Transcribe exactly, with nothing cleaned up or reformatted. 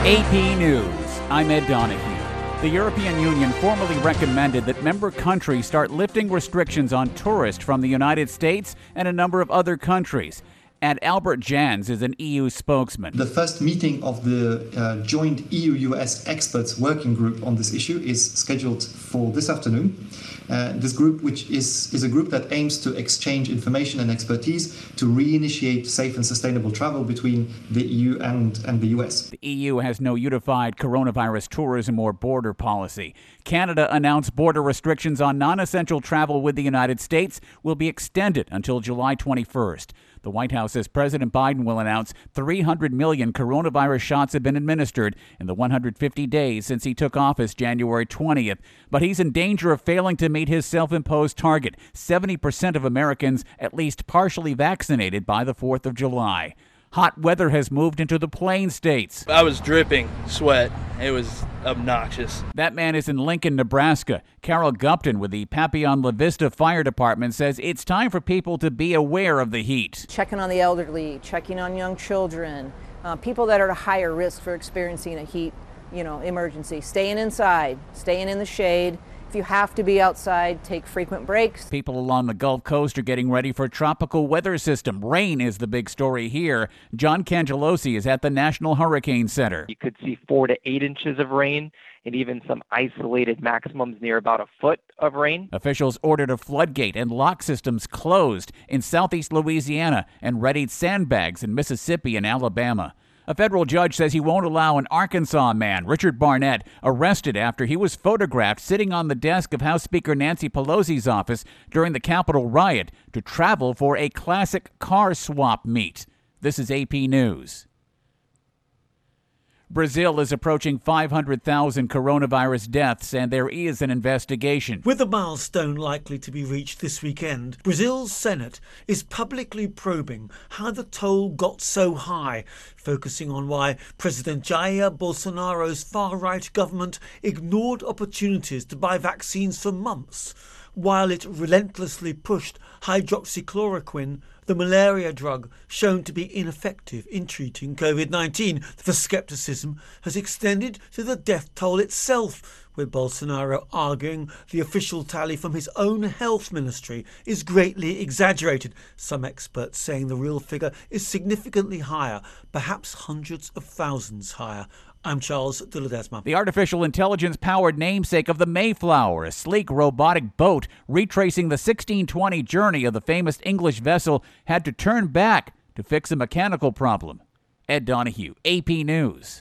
A P News, I'm Ed Donahue. The European Union formally recommended that member countries start lifting restrictions on tourists from the United States and a number of other countries. And Albert Jans is an E U spokesman. The first meeting of the uh, joint E U U S experts working group on this issue is scheduled for this afternoon. Uh, this group, which is, is a group that aims to exchange information and expertise to reinitiate safe and sustainable travel between the E U and, and the U S. The E U has no unified coronavirus tourism or border policy. Canada announced border restrictions on non-essential travel with the United States will be extended until July twenty-first. The White House says President Biden will announce three hundred million coronavirus shots have been administered in the one hundred fifty days since he took office January twentieth. But he's in danger of failing to meet his self-imposed target, seventy percent of Americans at least partially vaccinated by the fourth of July. Hot weather has moved into the Plain States. I was dripping sweat. It was obnoxious. That man is in Lincoln, Nebraska. Carol Gupton with the Papillon La Vista Fire Department says it's time for people to be aware of the heat. Checking on the elderly, checking on young children, uh, people that are at a higher risk for experiencing a heat, you know, emergency. Staying inside, staying in the shade. If you have to be outside, take frequent breaks. People along the Gulf Coast are getting ready for a tropical weather system. Rain is the big story here. John Cangelosi is at the National Hurricane Center. You could see four to eight inches of rain and even some isolated maximums near about a foot of rain. Officials ordered a floodgate and lock systems closed in southeast Louisiana and readied sandbags in Mississippi and Alabama. A federal judge says he won't allow an Arkansas man, Richard Barnett, arrested after he was photographed sitting on the desk of House Speaker Nancy Pelosi's office during the Capitol riot to travel for a classic car swap meet. This is A P News. Brazil is approaching five hundred thousand coronavirus deaths, and there is an investigation. With a milestone likely to be reached this weekend, Brazil's Senate is publicly probing how the toll got so high, focusing on why President Jair Bolsonaro's far-right government ignored opportunities to buy vaccines for months, while it relentlessly pushed hydroxychloroquine, the malaria drug shown to be ineffective in treating covid nineteen. The scepticism has extended to the death toll itself, with Bolsonaro arguing the official tally from his own health ministry is greatly exaggerated, some experts saying the real figure is significantly higher, perhaps hundreds of thousands higher. I'm Charles de Ledesma. The artificial intelligence-powered namesake of the Mayflower, a sleek robotic boat retracing the sixteen twenty journey of the famous English vessel, had to turn back to fix a mechanical problem. Ed Donahue, A P News.